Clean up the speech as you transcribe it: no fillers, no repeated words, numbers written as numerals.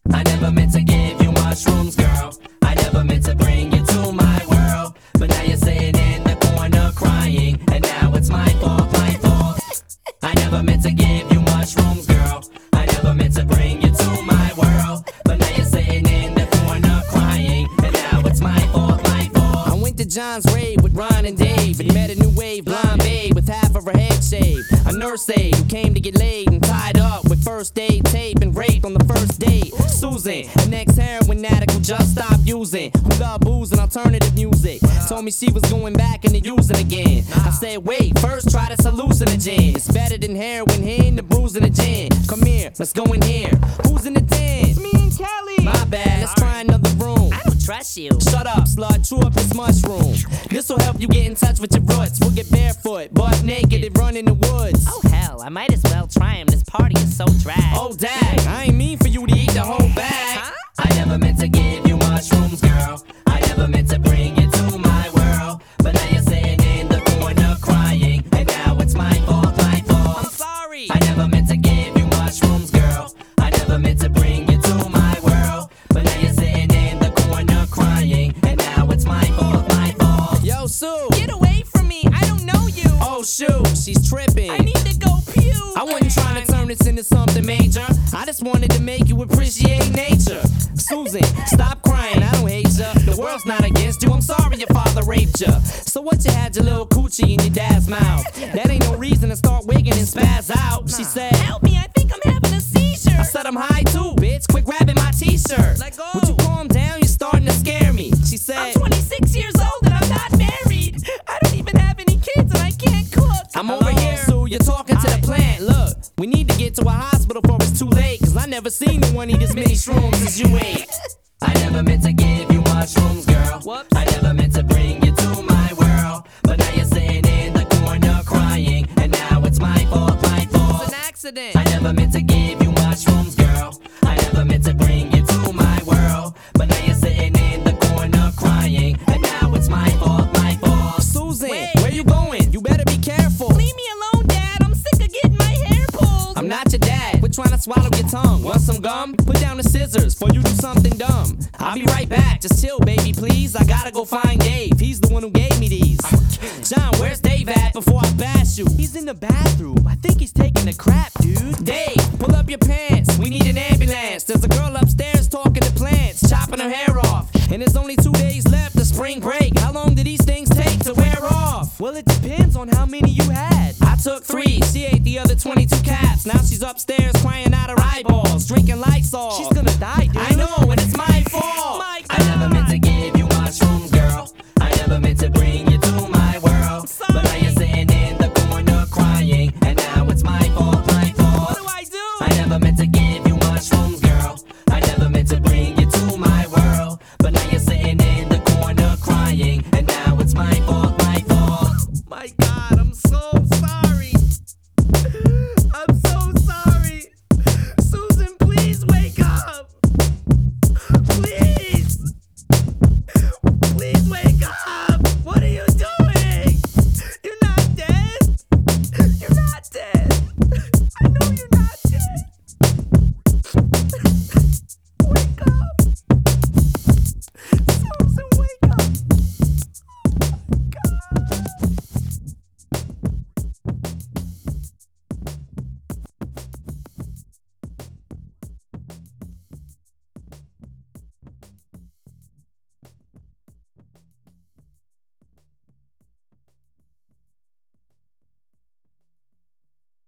I never meant to give you mushrooms, girl. I never meant to bring you to my world. But now you're sitting in the corner crying, and now it's my fault, my fault. I never meant to give you mushrooms, girl. I never meant to bring you to my world. But now you're sitting in the corner crying, and now it's my fault, my fault. I went to John's rave with Ron and Dave and met a new wave blonde babe with half of her head shaved. A nurse aide who came to get laid and tied up with first aid tape and raped on the first date. Susan, an ex-heroin addict who just stopped using, who loved booze and alternative music, told me she was going back into using again. I said, wait, first try this hallucinogen. It's better than heroin, hitting the bruise and the gin. Come here, let's go in here. Who's in the den? It's me and Kelly. My bad, let's try another room. I don't trust you. Shut up, slut, chew up this mushroom. This'll help you get in touch with your roots. We'll get barefoot, butt naked, and run in the woods. Oh hell, I might as well try him. This party is so drag. Oh dag, I ain't mean for you to eat the whole bag. Huh? I never meant to give you mushrooms, girl. I never meant to bring you to my world. But now you're sitting in the corner crying, and now it's my fault, my fault. I'm sorry. I never meant to give you mushrooms, girl. I never meant to bring you to my world. But now you're sitting in the corner crying, and now it's my fault, my fault. Yo, Sue. Get away from me. I don't know you. Oh, shoot, she's tripping. I need to go pew. I wasn't trying to turn this into something major. I just wanted to make you appreciate nature. Susan, stop crying, I don't hate ya. The world's not against you, I'm sorry your father raped ya. So what you had your little coochie in your dad's mouth? That ain't no reason to start wigging and spaz out. She said, Help me, I think I'm having a seizure. I said I'm high too, bitch, quit grabbing my t-shirt. Let go. Would you calm down, you're starting to scare me. She said, I'm 26 years old and I'm not married. I don't even have any kids and I can't cook. I'm over here, Sue, you're talking to the plant. Look, we need to get to a hospital before it's too late, cause I never seen anyone eat as many shrooms as you ate. I never meant to give you mushrooms, girl. Whoops. I never meant to bring you to my world. But now you're sitting in the corner crying, and now it's my fault, my fault. It's an accident. I never meant to give you mushrooms, girl. I never meant to bring you to my world. But now you're sitting in the corner crying, and now it's my fault, my fault. Susan, Wait. where you going? You better be careful. Leave me alone, Dad. I'm sick of getting my hair pulled. I'm not your dad. Quit trying to swallow your tongue. Want some gum? Put down the scissors before you do something dumb. I'll be right back. Just chill, baby, please. I gotta go find Dave. He's the one who gave me these. John, where's Dave at before I bash you? He's in the bathroom. I think he's taking a crap, dude. Dave, pull up your pants. We need an ambulance. There's a girl upstairs talking to plants, chopping her hair off. And there's only 2 days left of spring break. How long do these things take to wear off? Well, it depends on how many you had. I took 3. She ate the other 22 caps. Now she's upstairs crying out her eyeballs, drinking Lysol. She's gonna die, dude. I know, and it's my fault. My I never meant to give you mushrooms, girl. I never meant to bring